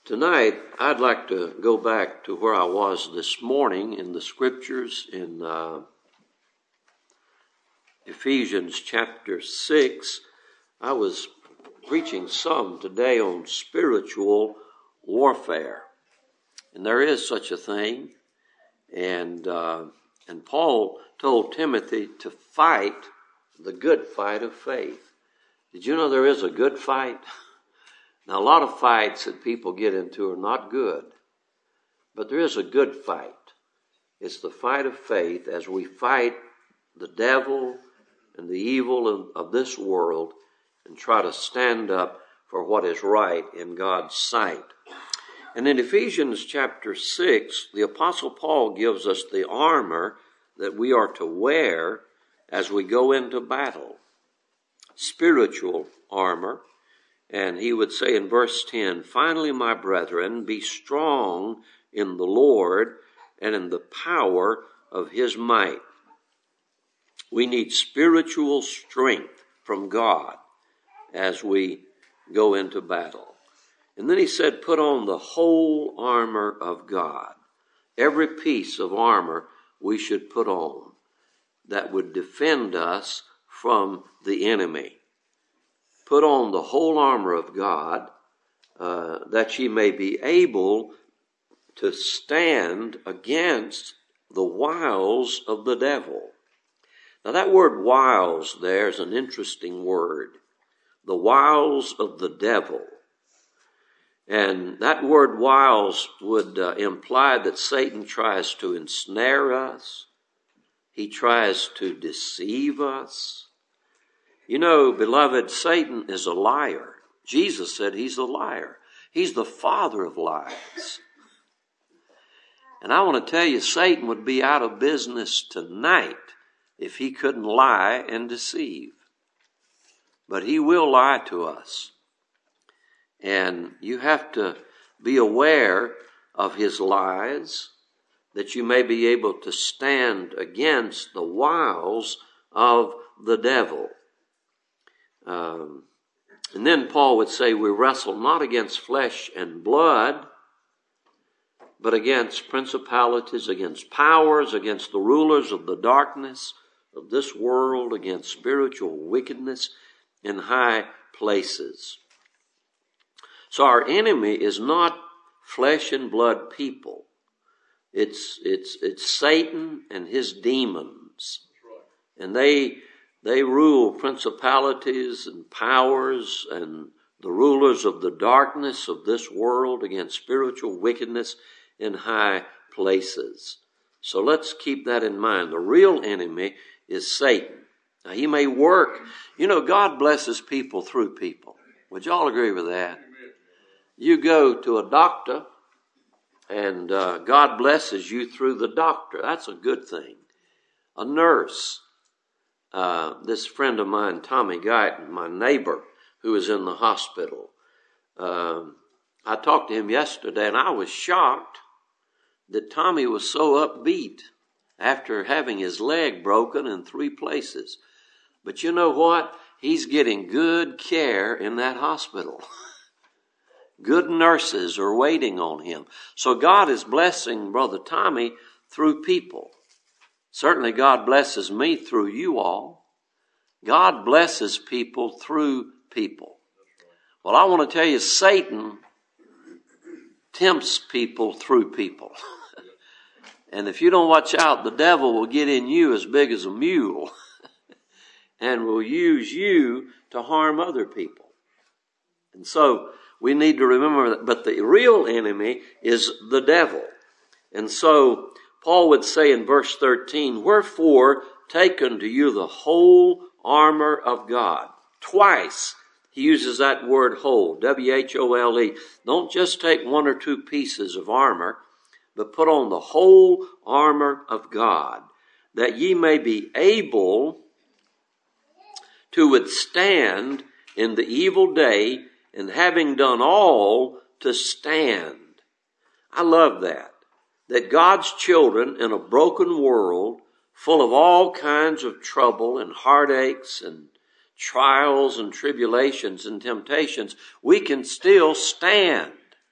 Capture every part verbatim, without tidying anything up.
Tonight, I'd like to go back to where I was this morning in the scriptures in uh, Ephesians chapter six. I was preaching some today on spiritual warfare, and there is such a thing. And uh, and Paul told Timothy to fight the good fight of faith. Did you know there is a good fight? Now, a lot of fights that people get into are not good, but there is a good fight. It's the fight of faith as we fight the devil and the evil of, of this world and try to stand up for what is right in God's sight. And in Ephesians chapter six, the Apostle Paul gives us the armor that we are to wear as we go into battle. Spiritual armor. And he would say in verse ten, "Finally, my brethren, be strong in the Lord and in the power of his might." We need spiritual strength from God as we go into battle. And then he said, put on the whole armor of God. Every piece of armor we should put on that would defend us from the enemy. Put on the whole armor of God, uh, that ye may be able to stand against the wiles of the devil. Now that word wiles there is an interesting word. The wiles of the devil. And that word wiles would uh, imply that Satan tries to ensnare us. He tries to deceive us. You know, beloved, Satan is a liar. Jesus said he's a liar. He's the father of lies. And I want to tell you, Satan would be out of business tonight if he couldn't lie and deceive. But he will lie to us. And you have to be aware of his lies, that you may be able to stand against the wiles of the devil. Um, and then Paul would say we wrestle not against flesh and blood, but against principalities, against powers, against the rulers of the darkness of this world, against spiritual wickedness in high places. So our enemy is not flesh and blood people. It's it's it's Satan and his demons. And they They rule principalities and powers and the rulers of the darkness of this world against spiritual wickedness in high places. So let's keep that in mind. The real enemy is Satan. Now, he may work. You know, God blesses people through people. Would you all agree with that? You go to a doctor and uh, God blesses you through the doctor. That's a good thing. A nurse. Uh, this friend of mine, Tommy Guyton, my neighbor, who is in the hospital. Um, I talked to him yesterday, and I was shocked that Tommy was so upbeat after having his leg broken in three places. But you know what? He's getting good care in that hospital. Good nurses are waiting on him. So God is blessing Brother Tommy through people. Certainly God blesses me through you all. God blesses people through people. Well, I want to tell you, Satan tempts people through people. And if you don't watch out, the devil will get in you as big as a mule and will use you to harm other people. And so we need to remember that. But the real enemy is the devil. And so Paul would say in verse thirteen, "Wherefore take unto you the whole armor of God." Twice he uses that word whole, W H O L E. Don't just take one or two pieces of armor, but put on the whole armor of God, that ye may be able to withstand in the evil day, and having done all, to stand. I love that. That God's children in a broken world, full of all kinds of trouble and heartaches and trials and tribulations and temptations, we can still stand.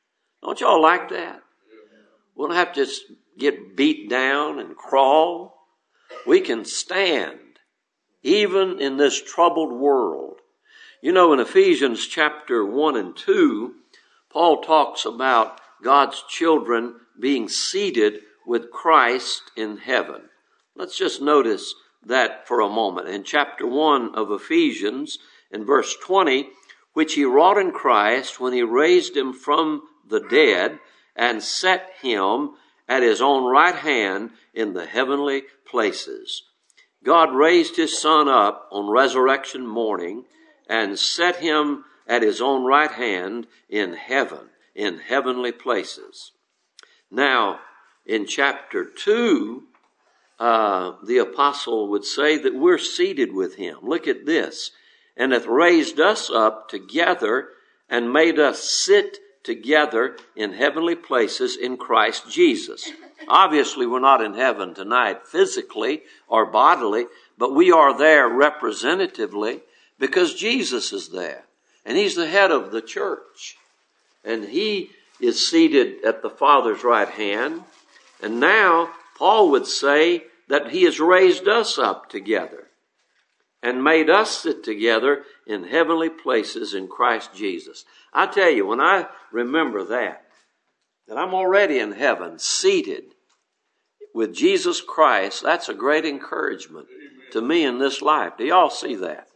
Don't y'all like that? We don't have to just get beat down and crawl. We can stand, even in this troubled world. You know, in Ephesians chapter one and two, Paul talks about God's children being seated with Christ in heaven. Let's just notice that for a moment. In chapter one of Ephesians, in verse twenty, which he wrought in Christ when he raised him from the dead and set him at his own right hand in the heavenly places. God raised his Son up on resurrection morning and set him at his own right hand in heaven, in heavenly places. Now, in chapter two, uh, the apostle would say that we're seated with him. Look at this. And hath raised us up together and made us sit together in heavenly places in Christ Jesus. Obviously, we're not in heaven tonight physically or bodily, but we are there representatively because Jesus is there. And he's the head of the church. And he is seated at the Father's right hand. And now, Paul would say that he has raised us up together and made us sit together in heavenly places in Christ Jesus. I tell you, when I remember that, that I'm already in heaven, seated with Jesus Christ, that's a great encouragement to me in this life. Do y'all see that?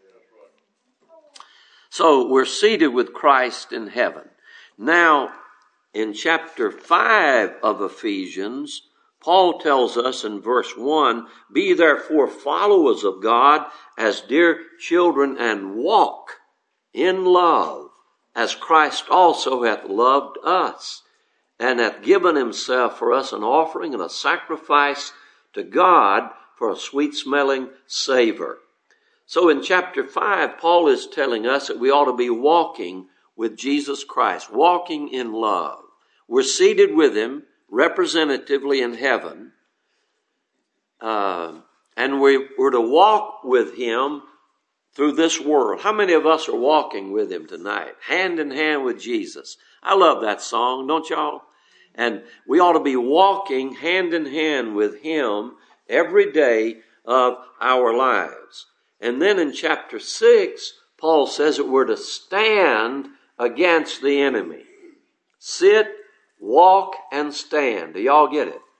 So we're seated with Christ in heaven. Now, in chapter five of Ephesians, Paul tells us in verse one, be therefore followers of God as dear children and walk in love as Christ also hath loved us and hath given himself for us an offering and a sacrifice to God for a sweet-smelling savor. So in chapter five, Paul is telling us that we ought to be walking with Jesus Christ, walking in love. We're seated with him representatively in heaven, uh, and we, we're to walk with him through this world. How many of us are walking with him tonight? Hand in hand with Jesus. I love that song, don't y'all? And we ought to be walking hand in hand with him every day of our lives. And then in chapter six, Paul says that we're to stand against the enemy. Sit, walk, and stand. Do y'all get it?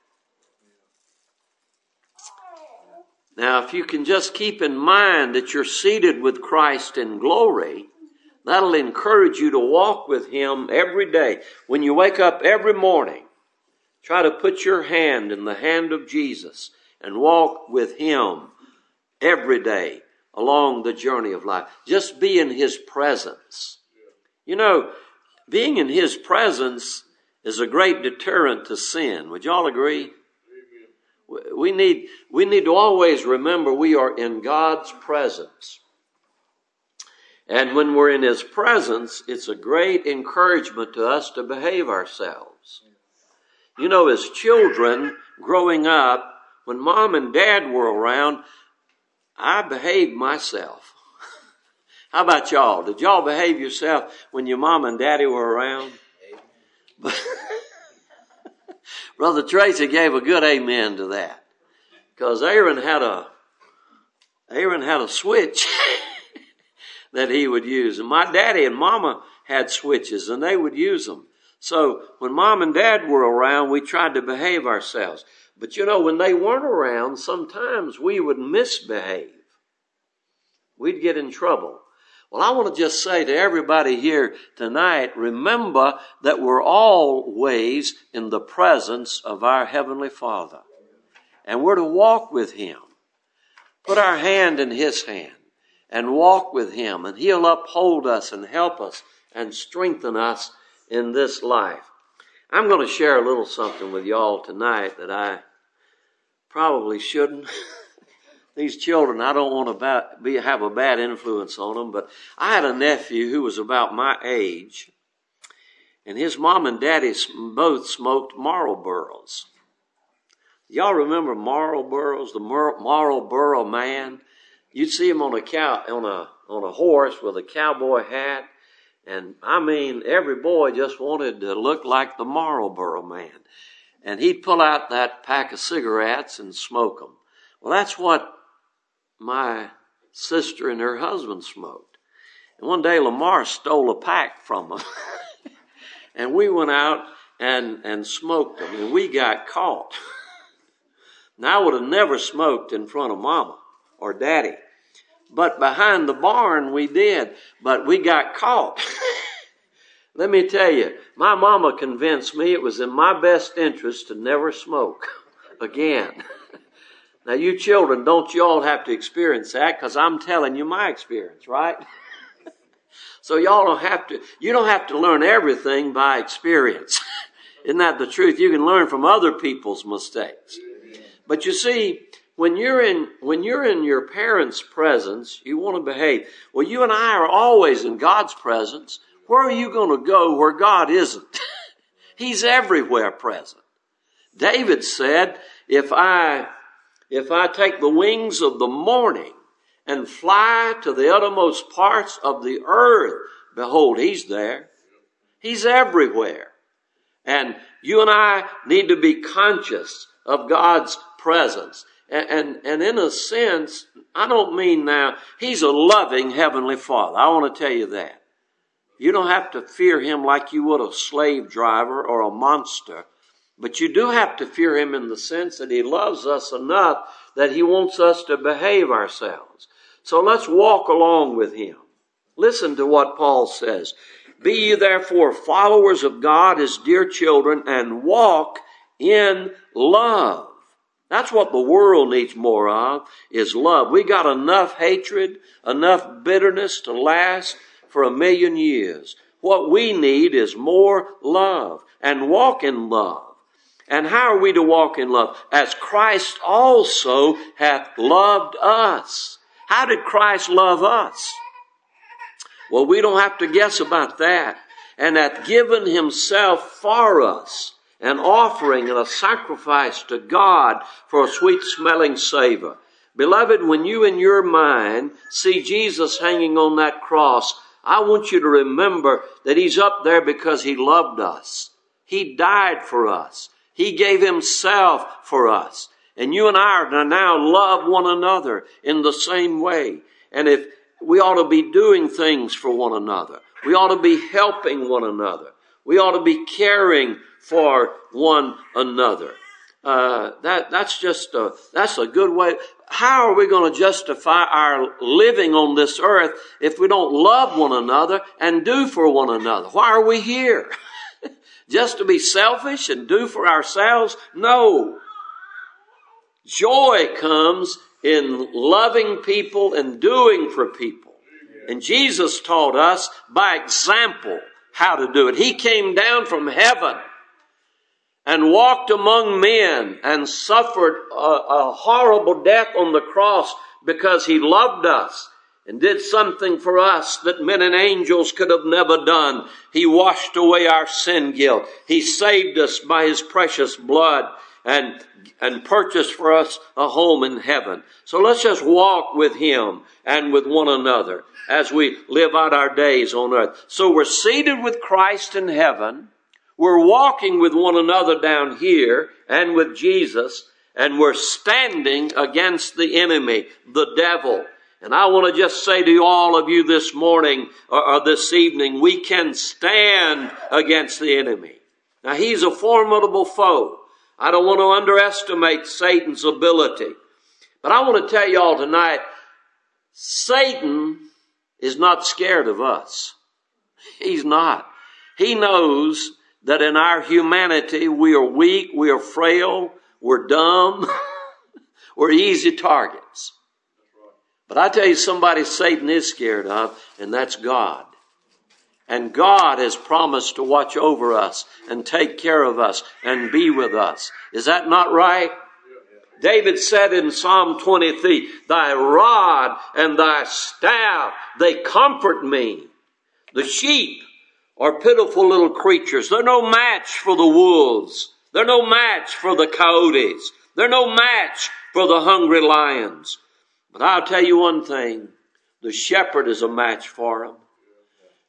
Now, if you can just keep in mind that you're seated with Christ in glory, that'll encourage you to walk with him every day. When you wake up every morning, try to put your hand in the hand of Jesus and walk with him every day along the journey of life. Just be in his presence. You know, being in his presence is a great deterrent to sin. Would y'all agree? We need, we need to always remember we are in God's presence. And when we're in his presence, it's a great encouragement to us to behave ourselves. You know, as children growing up, when mom and dad were around, I behaved myself. How about y'all? Did y'all behave yourself when your mom and daddy were around? Brother Tracy gave a good amen to that. Because Aaron had a Aaron had a switch that he would use. And my daddy and mama had switches and they would use them. So when mom and dad were around, we tried to behave ourselves. But you know, when they weren't around, sometimes we would misbehave. We'd get in trouble. Well, I want to just say to everybody here tonight, remember that we're always in the presence of our Heavenly Father. And we're to walk with him. Put our hand in his hand and walk with him. And he'll uphold us and help us and strengthen us in this life. I'm going to share a little something with y'all tonight that I probably shouldn't. These children, I don't want to be, have a bad influence on them, but I had a nephew who was about my age, and his mom and daddy both smoked Marlboros. Y'all remember Marlboros, the Marlboro man? You'd see him on a cow, on a on a horse with a cowboy hat, And I mean, every boy just wanted to look like the Marlboro Man. And he'd pull out that pack of cigarettes and smoke them. Well, that's what my sister and her husband smoked. And one day Lamar stole a pack from them. And we went out and, and smoked them. And we got caught. Now, I would have never smoked in front of Mama or Daddy. But behind the barn we did. But we got caught. Let me tell you, my mama convinced me it was in my best interest to never smoke again. Now, you children, don't you all have to experience that? Because I'm telling you my experience, right? So y'all don't have to, you don't have to learn everything by experience. Isn't that the truth? You can learn from other people's mistakes. But you see, when you're in, when you're in your parents' presence, you want to behave. Well, you and I are always in God's presence. Where are you going to go where God isn't? He's everywhere present. David said, if I, if I take the wings of the morning and fly to the uttermost parts of the earth, behold, He's there. He's everywhere. And you and I need to be conscious of God's presence. And, and, and in a sense, I don't mean now, He's a loving Heavenly Father. I want to tell you that. You don't have to fear Him like you would a slave driver or a monster. But you do have to fear Him in the sense that He loves us enough that He wants us to behave ourselves. So let's walk along with Him. Listen to what Paul says. Be ye therefore followers of God as dear children, and walk in love. That's what the world needs more of, is love. We got enough hatred, enough bitterness to last for a million years. What we need is more love, and walk in love. And how are we to walk in love? As Christ also hath loved us. How did Christ love us? Well, we don't have to guess about that. And hath given Himself for us, an offering and a sacrifice to God for a sweet smelling savor. Beloved, when you in your mind see Jesus hanging on that cross, I want you to remember that He's up there because He loved us. He died for us. He gave Himself for us. And you and I are to now love one another in the same way. And if we ought to be doing things for one another. We ought to be helping one another. We ought to be caring for one another. Uh, that, that's just a, that's a good way. How are we going to justify our living on this earth if we don't love one another and do for one another? Why are we here? Just to be selfish and do for ourselves? No. Joy comes in loving people and doing for people. And Jesus taught us by example how to do it. He came down from heaven and walked among men and suffered a, a horrible death on the cross because He loved us and did something for us that men and angels could have never done. He washed away our sin guilt. He saved us by His precious blood and, and purchased for us a home in heaven. So let's just walk with Him and with one another as we live out our days on earth. So we're seated with Christ in heaven. We're walking with one another down here and with Jesus, and we're standing against the enemy, the devil. And I want to just say to all of you this morning or, or this evening, we can stand against the enemy. Now, he's a formidable foe. I don't want to underestimate Satan's ability. But I want to tell you all tonight, Satan is not scared of us. He's not. He knows that in our humanity, we are weak, we are frail, we're dumb, we're easy targets. But I tell you somebody Satan is scared of, and that's God. And God has promised to watch over us and take care of us and be with us. Is that not right? David said in Psalm twenty-three, Thy rod and Thy staff, they comfort me. The sheep are pitiful little creatures. They're no match for the wolves. They're no match for the coyotes. They're no match for the hungry lions. But I'll tell you one thing, the shepherd is a match for them.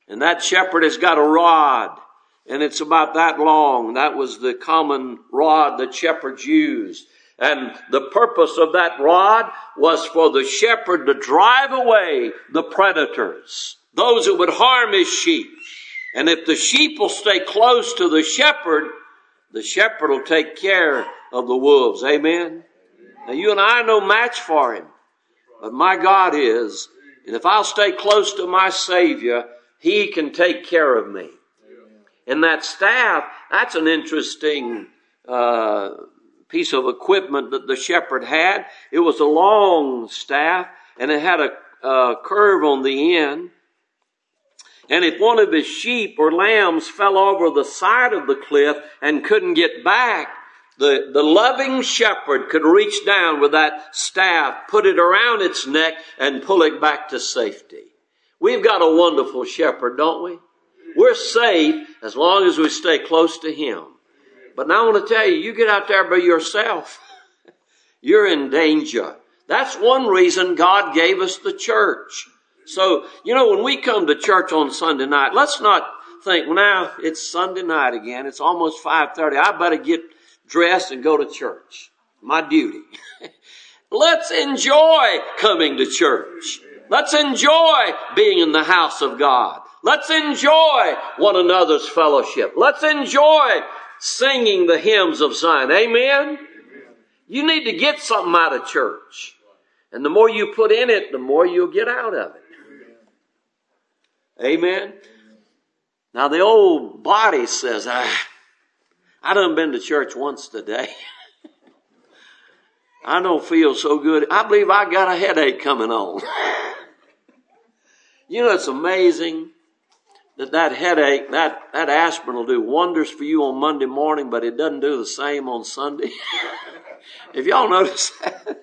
And that shepherd has got a rod, and it's about that long. That was the common rod that shepherds used. And the purpose of that rod was for the shepherd to drive away the predators, those who would harm his sheep. And if the sheep will stay close to the shepherd, the shepherd will take care of the wolves. Amen? Now you and I are no match for him, but my God is. And if I'll stay close to my Savior, he can take care of me. And that staff, that's an interesting uh, piece of equipment that the shepherd had. It was a long staff, and it had a, a curve on the end. And if one of his sheep or lambs fell over the side of the cliff and couldn't get back, the, the loving shepherd could reach down with that staff, put it around its neck, and pull it back to safety. We've got a wonderful shepherd, don't we? We're safe as long as we stay close to him. But now I want to tell you, you get out there by yourself, you're in danger. That's one reason God gave us the church. So, you know, when we come to church on Sunday night, let's not think, well, now it's Sunday night again. It's almost five thirty. I better get dressed and go to church. My duty. Let's enjoy coming to church. Let's enjoy being in the house of God. Let's enjoy one another's fellowship. Let's enjoy singing the hymns of Zion. Amen? You need to get something out of church. And the more you put in it, the more you'll get out of it. Amen? Now the old body says, ah, I done been to church once today. I don't feel so good. I believe I got a headache coming on. You know, it's amazing that that headache, that, that aspirin will do wonders for you on Monday morning, but it doesn't do the same on Sunday. If y'all notice that.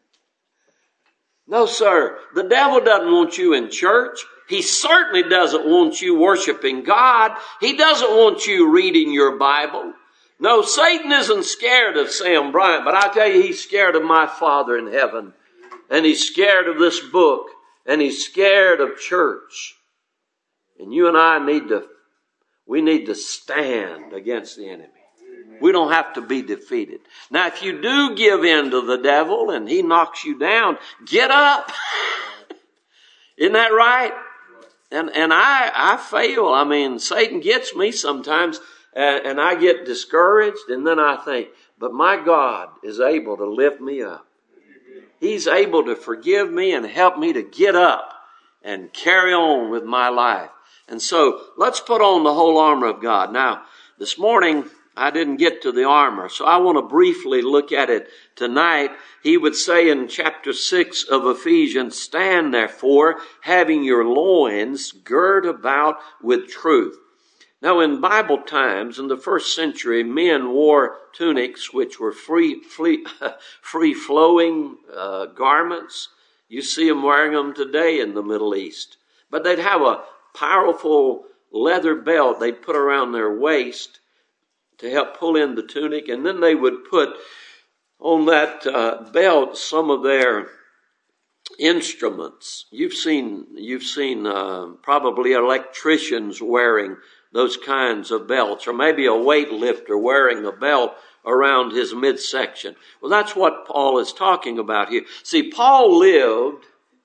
No, sir. The devil doesn't want you in church. He certainly doesn't want you worshiping God. He doesn't want you reading your Bible. No, Satan isn't scared of Sam Bryant, but I tell you, he's scared of my Father in heaven. And he's scared of this book. And he's scared of church. And you and I need to, we need to stand against the enemy. We don't have to be defeated. Now, if you do give in to the devil and he knocks you down, get up. Isn't that right? And and I, I fail. I mean, Satan gets me sometimes, and, and I get discouraged, and then I think, but my God is able to lift me up. He's able to forgive me and help me to get up and carry on with my life. And so let's put on the whole armor of God. Now, this morning, I didn't get to the armor, so I want to briefly look at it tonight. He would say in chapter six of Ephesians, stand therefore, having your loins girt about with truth. Now, in Bible times, in the first century, men wore tunics which were free, free, free flowing uh, garments. You see them wearing them today in the Middle East. But they'd have a powerful leather belt they'd put around their waist to help pull in the tunic, and then they would put on that uh, belt some of their instruments. You've seen, you've seen uh, probably electricians wearing those kinds of belts, or maybe a weightlifter wearing a belt around his midsection. Well, that's what Paul is talking about here. See, Paul lived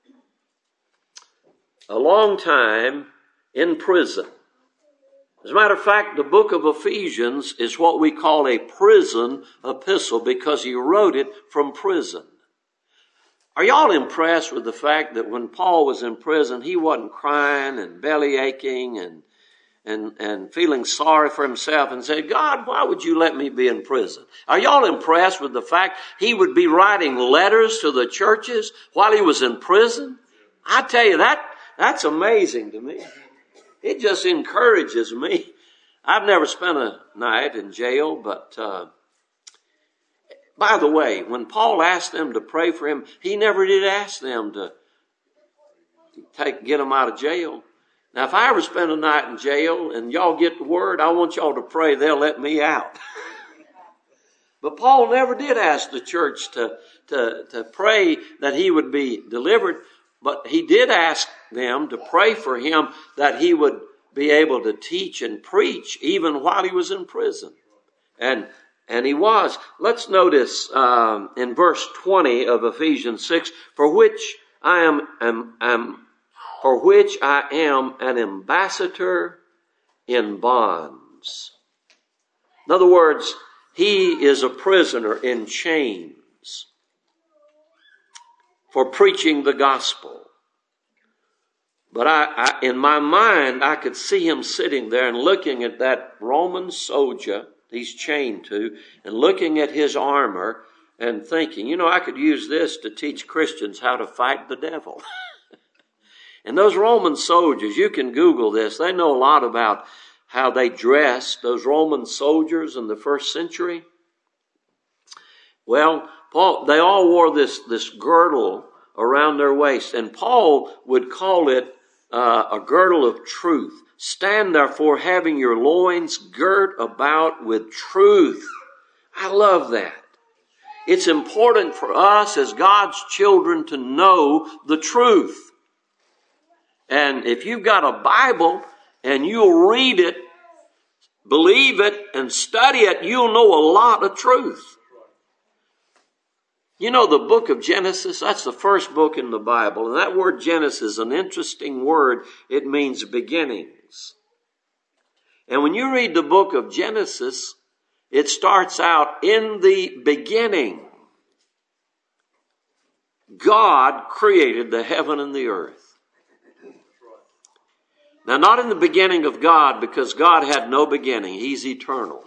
a long time in prison. As a matter of fact, the book of Ephesians is what we call a prison epistle because he wrote it from prison. Are y'all impressed with the fact that when Paul was in prison, he wasn't crying and belly aching and and and feeling sorry for himself and said, God, why would you let me be in prison? Are y'all impressed with the fact he would be writing letters to the churches while he was in prison? I tell you, that that's amazing to me. It just encourages me. I've never spent a night in jail, but uh, by the way, when Paul asked them to pray for him, he never did ask them to take get him out of jail. Now, if I ever spend a night in jail and y'all get the word, I want y'all to pray they'll let me out. But Paul never did ask the church to, to, to pray that he would be delivered. But he did ask them to pray for him that he would be able to teach and preach even while he was in prison. And and he was. Let's notice um, in verse twenty of Ephesians six, for which I am, am, am for which I am an ambassador in bonds. In other words, he is a prisoner in chains for preaching the gospel. But I, I, in my mind, I could see him sitting there and looking at that Roman soldier he's chained to, and looking at his armor and thinking, you know, I could use this to teach Christians how to fight the devil. And those Roman soldiers, you can Google this, they know a lot about how they dressed, those Roman soldiers in the first century. Well, Paul, they all wore this, this girdle around their waist, and Paul would call it uh, a girdle of truth. Stand therefore having your loins girt about with truth. I love that. It's important for us as God's children to know the truth. And if you've got a Bible and you'll read it, believe it, and study it, you'll know a lot of truth. You know, the book of Genesis, that's the first book in the Bible. And that word Genesis is an interesting word. It means beginnings. And when you read the book of Genesis, it starts out in the beginning. God created the heaven and the earth. Now, not in the beginning of God, because God had no beginning. He's eternal.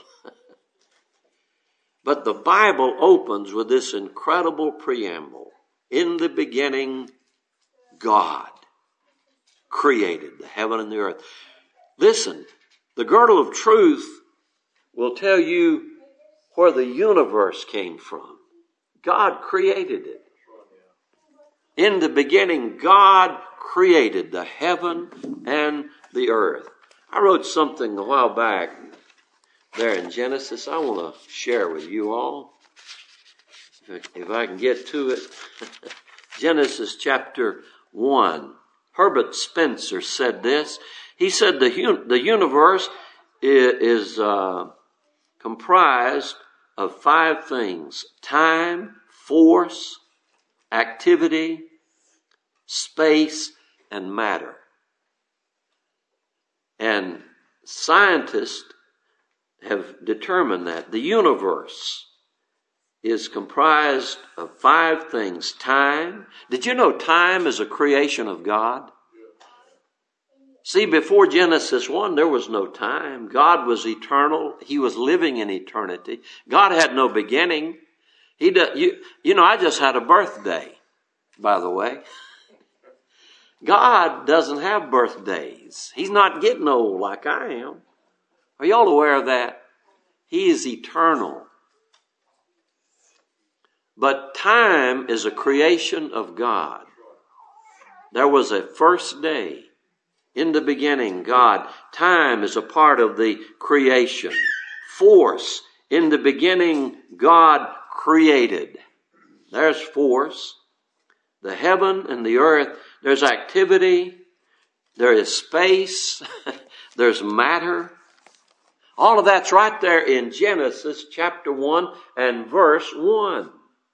But the Bible opens with this incredible preamble. In the beginning, God created the heaven and the earth. Listen, the girdle of truth will tell you where the universe came from. God created it. In the beginning, God created the heaven and the earth. I wrote something a while back there in Genesis I want to share with you all. If I can get to it. Genesis chapter one. Herbert Spencer said this. He said the, the universe is, is uh, comprised of five things: time, force, activity, space, and matter. And scientists have determined that the universe is comprised of five things. Time. Did you know time is a creation of God? See, before Genesis one, there was no time. God was eternal. He was living in eternity. God had no beginning. He do, you, you know, I just had a birthday, by the way. God doesn't have birthdays. He's not getting old like I am. Are y'all aware of that? He is eternal. But time is a creation of God. There was a first day. In the beginning, God. Time is a part of the creation. Force. In the beginning, God created. There's force. The heaven and the earth. There's activity. There is space. There's matter. All of that's right there in Genesis chapter one and verse one.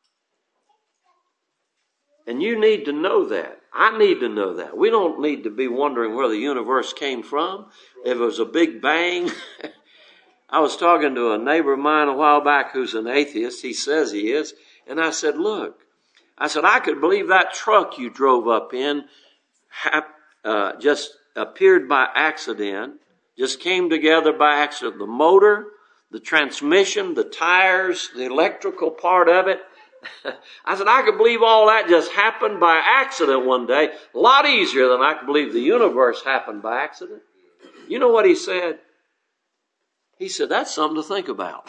And you need to know that. I need to know that. We don't need to be wondering where the universe came from. If it was a big bang. I was talking to a neighbor of mine a while back who's an atheist. He says he is. And I said, look, I said, I could believe that truck you drove up in uh, just appeared by accident. Just came together by accident. The motor, the transmission, the tires, the electrical part of it. I said, I could believe all that just happened by accident one day. A lot easier than I could believe the universe happened by accident. You know what he said? He said, that's something to think about.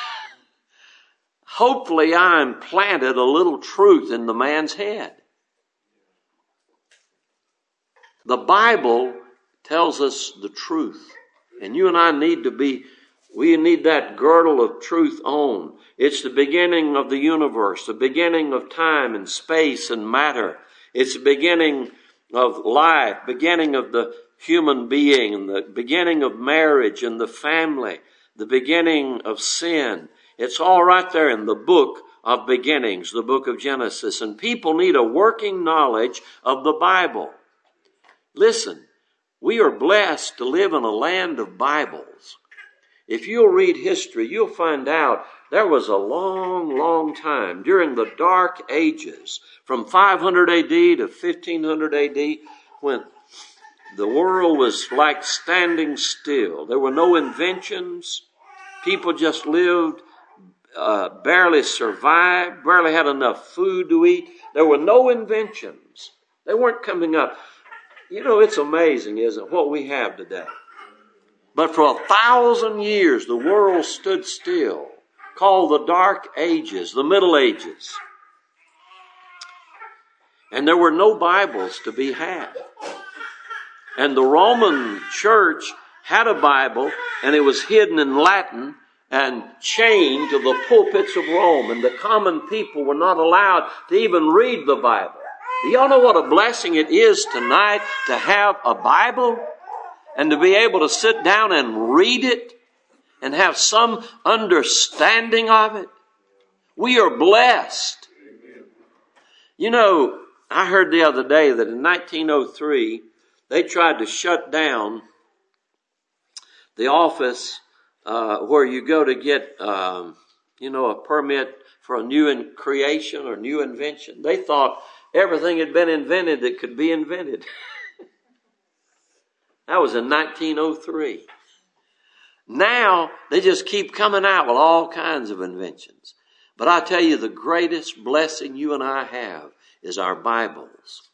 Hopefully I implanted a little truth in the man's head. The Bible tells us the truth. And you and I need to be, we need that girdle of truth on. It's the beginning of the universe, the beginning of time and space and matter. It's the beginning of life, beginning of the human being, and the beginning of marriage and the family, the beginning of sin. It's all right there in the book of beginnings, the book of Genesis. And people need a working knowledge of the Bible. Listen, we are blessed to live in a land of Bibles. If you'll read history, you'll find out there was a long, long time during the Dark Ages, from five hundred A D to fifteen hundred A D, when the world was like standing still. There were no inventions. People just lived, uh, barely survived, barely had enough food to eat. There were no inventions. They weren't coming up. You know, it's amazing, isn't it, what we have today? But for a thousand years, the world stood still, called the Dark Ages, the Middle Ages. And there were no Bibles to be had. And the Roman Church had a Bible, and it was hidden in Latin and chained to the pulpits of Rome. And the common people were not allowed to even read the Bible. Do y'all know what a blessing it is tonight to have a Bible and to be able to sit down and read it and have some understanding of it? We are blessed. You know, I heard the other day that in nineteen oh three, they tried to shut down the office uh, where you go to get, um, you know, a permit for a new in- creation or new invention. They thought everything had been invented that could be invented. That was in nineteen oh three. Now, they just keep coming out with all kinds of inventions. But I tell you, the greatest blessing you and I have is our Bibles.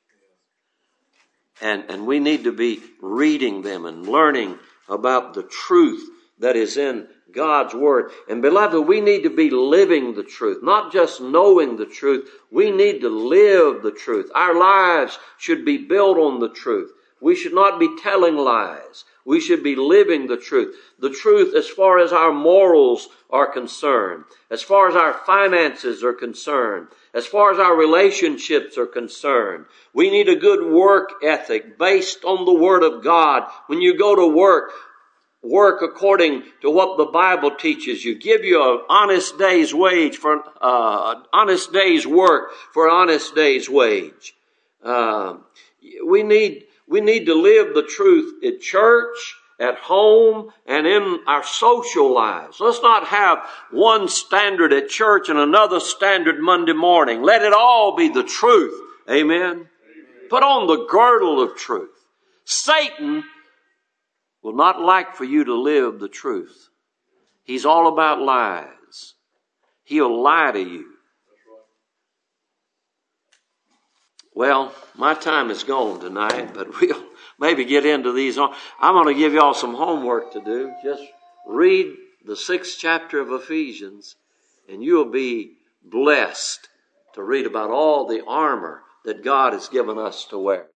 And, and we need to be reading them and learning about the truth that is in God's Word. And beloved, we need to be living the truth, not just knowing the truth. We need to live the truth. Our lives should be built on the truth. We should not be telling lies. We should be living the truth. The truth as far as our morals are concerned, as far as our finances are concerned, as far as our relationships are concerned. We need a good work ethic based on the Word of God. When you go to work, work according to what the Bible teaches you. Give you an honest day's wage for uh, an honest day's work for an honest day's wage. Uh, we need we need to live the truth at church, at home, and in our social lives. Let's not have one standard at church and another standard Monday morning. Let it all be the truth. Amen. Amen. Put on the girdle of truth. Satan will not like for you to live the truth. He's all about lies. He'll lie to you. Well, my time is gone tonight, but we'll maybe get into these. I'm going to give y'all some homework to do. Just read the sixth chapter of Ephesians, and you'll be blessed to read about all the armor that God has given us to wear.